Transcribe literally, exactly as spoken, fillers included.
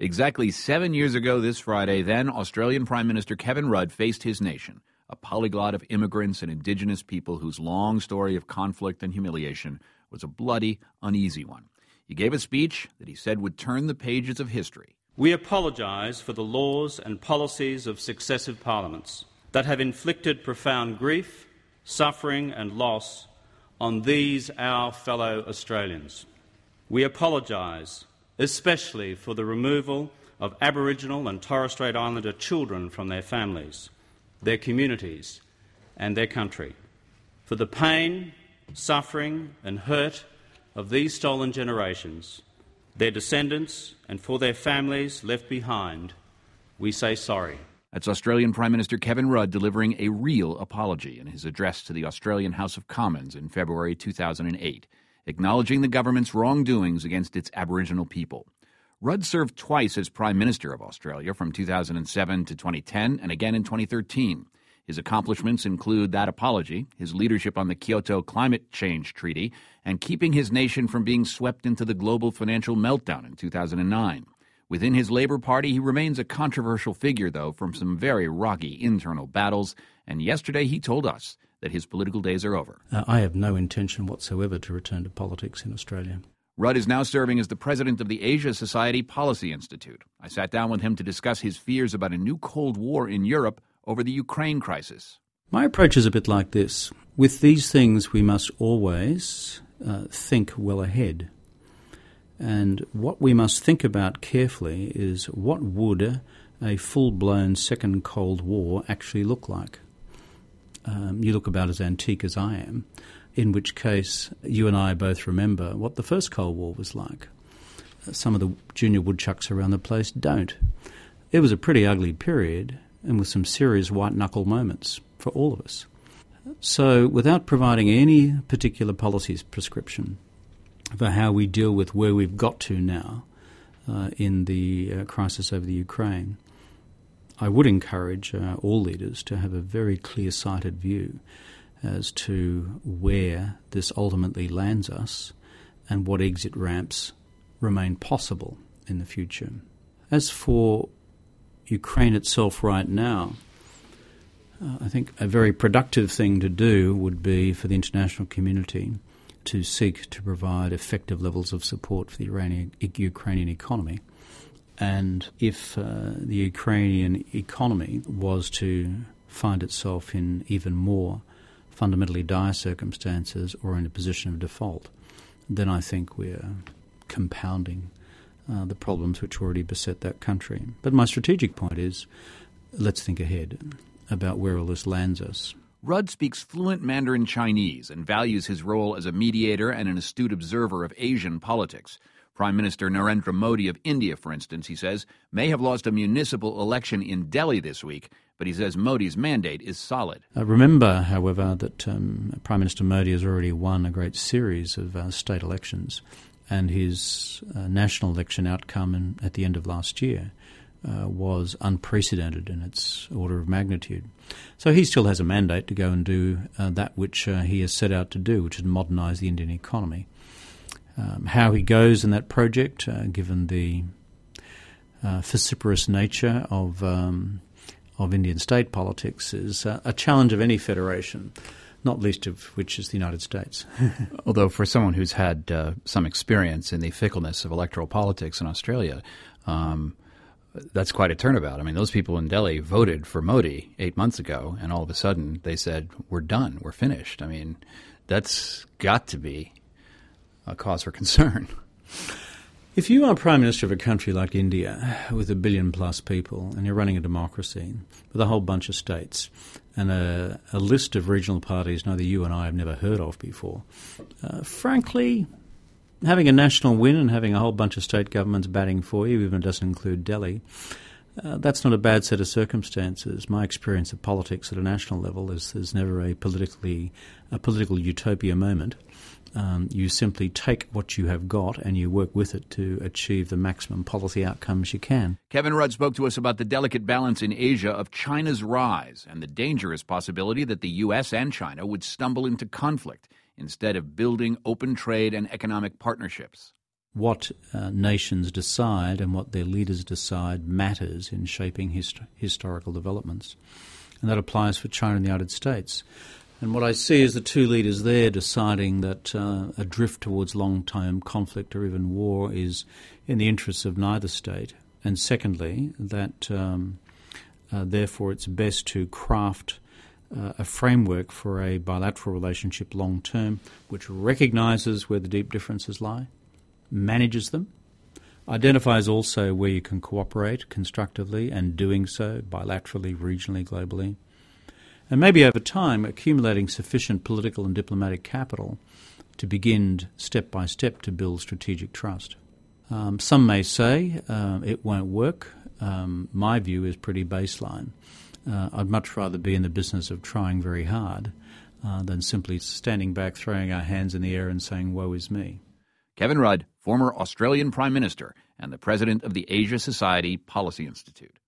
Exactly seven years ago this Friday, then Australian Prime Minister Kevin Rudd faced his nation, a polyglot of immigrants and Indigenous people whose long story of conflict and humiliation was a bloody, uneasy one. He gave a speech that he said would turn the pages of history. We apologise for the laws and policies of successive parliaments that have inflicted profound grief, suffering and loss on these our fellow Australians. We apologise especially for the removal of Aboriginal and Torres Strait Islander children from their families, their communities and their country, for the pain, suffering and hurt of these stolen generations, their descendants and for their families left behind. We say sorry. That's Australian Prime Minister Kevin Rudd delivering a real apology in his address to the Australian House of Commons in February two thousand eight, acknowledging the government's wrongdoings against its Aboriginal people. Rudd served twice as Prime Minister of Australia from two thousand seven to twenty ten and again in twenty thirteen. His accomplishments include that apology, his leadership on the Kyoto Climate Change Treaty, and keeping his nation from being swept into the global financial meltdown in two thousand nine. Within his Labour Party, he remains a controversial figure, though, from some very rocky internal battles, and yesterday he told us that his political days are over. Uh, I have no intention whatsoever to return to politics in Australia. Rudd is now serving as the president of the Asia Society Policy Institute. I sat down with him to discuss his fears about a new Cold War in Europe over the Ukraine crisis. My approach is a bit like this. With these things, we must always uh, think well ahead. And what we must think about carefully is what would a full-blown second Cold War actually look like? Um, you look about as antique as I am, in which case you and I both remember what the first Cold War was like. Uh, some of the junior woodchucks around the place don't. It was a pretty ugly period, and with some serious white-knuckle moments for all of us. So without providing any particular policies prescription for how we deal with where we've got to now uh, in the uh, crisis over the Ukraine, I would encourage uh, all leaders to have a very clear-sighted view as to where this ultimately lands us and what exit ramps remain possible in the future. As for Ukraine itself right now, uh, I think a very productive thing to do would be for the international community to seek to provide effective levels of support for the Iranian, Ukrainian economy. And if uh, the Ukrainian economy was to find itself in even more fundamentally dire circumstances or in a position of default, then I think we're compounding uh, the problems which already beset that country. But my strategic point is, let's think ahead about where all this lands us. Rudd speaks fluent Mandarin Chinese and values his role as a mediator and an astute observer of Asian politics. Prime Minister Narendra Modi of India, for instance, he says, may have lost a municipal election in Delhi this week, but he says Modi's mandate is solid. Uh, remember, however, that um, Prime Minister Modi has already won a great series of uh, state elections, and his uh, national election outcome in, at the end of last year uh, was unprecedented in its order of magnitude. So he still has a mandate to go and do uh, that which uh, he has set out to do, which is modernise the Indian economy. Um, how he goes in that project, uh, given the uh, vociferous nature of um, of Indian state politics, is uh, a challenge of any federation, not least of which is the United States. Although for someone who's had uh, some experience in the fickleness of electoral politics in Australia, um, that's quite a turnabout. I mean, those people in Delhi voted for Modi eight months ago, and all of a sudden they said, we're done, we're finished. I mean, that's got to be a cause for concern. If you are Prime Minister of a country like India with a billion plus people and you're running a democracy with a whole bunch of states and a, a list of regional parties neither you and I have never heard of before, uh, frankly, having a national win and having a whole bunch of state governments batting for you, even if it doesn't include Delhi, uh, that's not a bad set of circumstances. My experience of politics at a national level is there's never a politically a political utopia moment. Um, you simply take what you have got and you work with it to achieve the maximum policy outcomes you can. Kevin Rudd spoke to us about the delicate balance in Asia of China's rise and the dangerous possibility that the U S and China would stumble into conflict instead of building open trade and economic partnerships. what uh, nations decide and what their leaders decide matters in shaping hist- historical developments. And that applies for China and the United States. And what I see is the two leaders there deciding that uh, a drift towards long-term conflict or even war is in the interests of neither state. And secondly, that um, uh, therefore it's best to craft uh, a framework for a bilateral relationship long-term which recognises where the deep differences lie, manages them, identifies also where you can cooperate constructively and doing so bilaterally, regionally, globally, and maybe over time accumulating sufficient political and diplomatic capital to begin step by step to build strategic trust. Um, some may say uh, it won't work. Um, my view is pretty baseline. Uh, I'd much rather be in the business of trying very hard uh, than simply standing back, throwing our hands in the air and saying, woe is me. Kevin Rudd, former Australian Prime Minister and the president of the Asia Society Policy Institute.